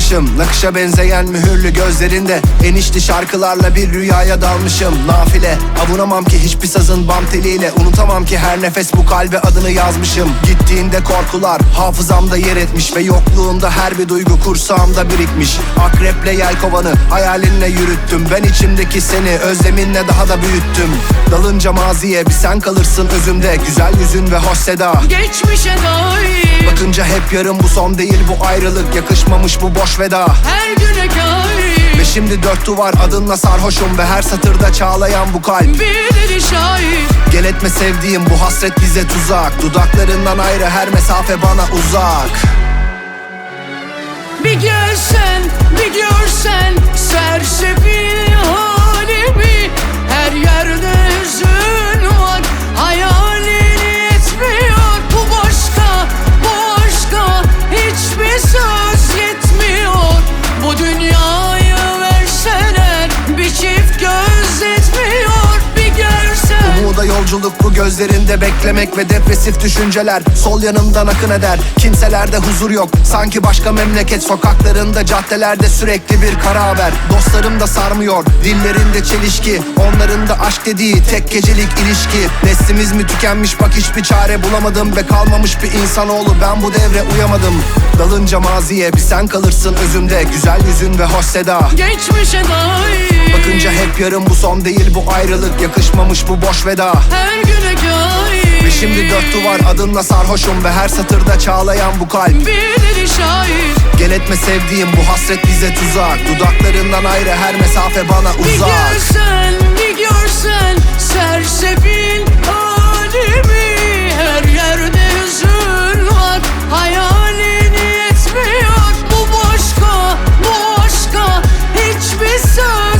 kalmışım. Nakışa benzeyen mühürlü gözlerinde enişli şarkılarla bir rüyaya dalmışım. Nafile avunamam ki hiçbir sazın bam teliyle. Unutamam ki her nefes bu kalbe adını yazmışım. Gittiğinde korkular hafızamda yer etmiş ve yokluğunda her bir duygu kursağımda birikmiş. Akreple yelkovanı hayalinle yürüttüm. Ben içimdeki seni özleminle daha da büyüttüm. Dalınca maziye bir sen kalırsın özümde. Güzel yüzün ve hoş seda geçmişe dair. Bakınca hep yarım, bu son değil bu ayrılık. Yakışmamış bu boş veda, Her güne kair. ve şimdi dört duvar adınla sarhoşum. Ve her satırda çağlayan bu kalp Bir deli şair. gel etme sevdiğim, bu hasret bize tuzak. Dudaklarından ayrı her mesafe bana uzak. Bir gelsen, bir görsen sersefil halimi. Her yerde hüzün var, hayalin yetmiyor. Bu başka, bu aşka hiçbir söz yetmiyor. Bu dünyayı verseler bir çift göz etmiyor. Bir görsen. Umuda yolculuk bu gözlerinde beklemek ve depresif düşünceler sol yanımdan akın eder. Kimselerde huzur yok, sanki başka memleket sokaklarında, caddelerde sürekli bir kara haber. Dostlarım da sarmıyor, dillerinde çelişki, onların da aşk dediği tek gecelik ilişki. Neslimiz mi tükenmiş, bak hiçbir çare bulamadım ve kalmamış bir insanoğlu, ben bu devre uyamadım. Dalınca maziye bir sen kalırsın özümde. Güzel yüzün ve hoş seda Geçmişe dair. bakınca hep yarım, bu son değil bu ayrılık. Yakışmamış bu boş veda, Her güne kair. ve şimdi dört duvar adınla sarhoşum. Ve her satırda çağlayan bu kalp Bir deli şair. gel etme sevdiğim, bu hasret bize tuzak. Dudaklarından ayrı her mesafe bana Bir uzak. görsen, bir görsen sersefil halimi. Her yerde hüzün var, hayalin yetmiyor. Bu başka, bu aşka hiçbir söz